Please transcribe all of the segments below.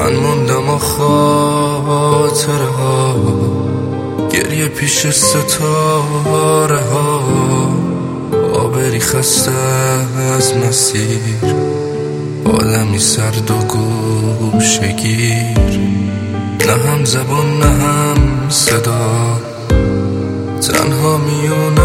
من موندم و خاطره ها، گریه پیش ستاره ها، آبری خسته از مسیر، عالمی سرد و گوشگیر، نه هم زبان نه هم صدا، تنها میون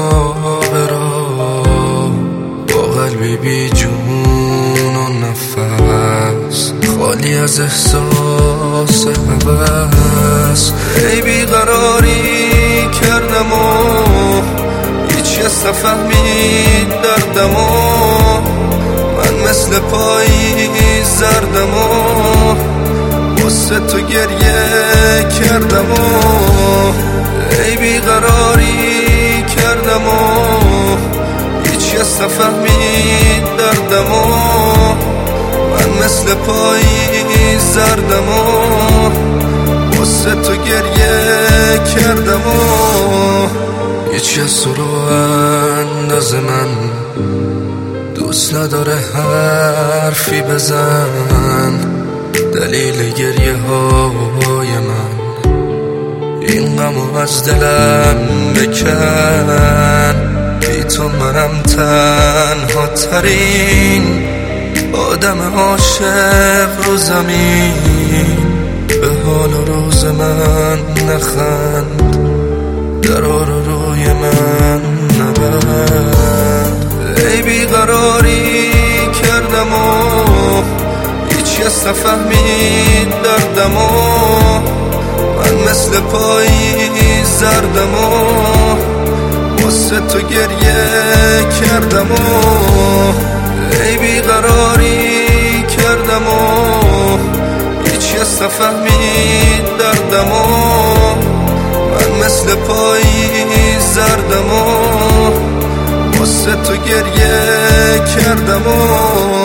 آبرا، با قلبی بی جون و نفس، خالی از احساس هوس. ای بیقراری کردم و هیچ کس نفهمید دردم و من مثل پاییز زردم و واسه تو گریه کردم و ای بیقراری کردم و هیچ کس نفهمید دردم و من مثل پاییز زردم و واسه تو گریه کردم و هیچ کس تو رو انداز من دوست نداره حرفی بزن، دلیل گریه های من این غمو از دلم بکن. بی تو منم تنها ترین آدم عاشق رو زمین، به حال و روز من نخند، درا رو روی من نبند. ای بیقراری کردم و هیچ کس نفهمید دردم و من مثل پاییز زردم و واسه تو گریه کردم و ای بیقراری کردم و هیچ کس نفهمید دردم و من مثل پاییز زردم و واسه تو گریه کردم و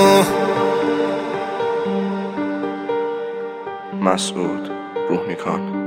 مسعود روحنیکان.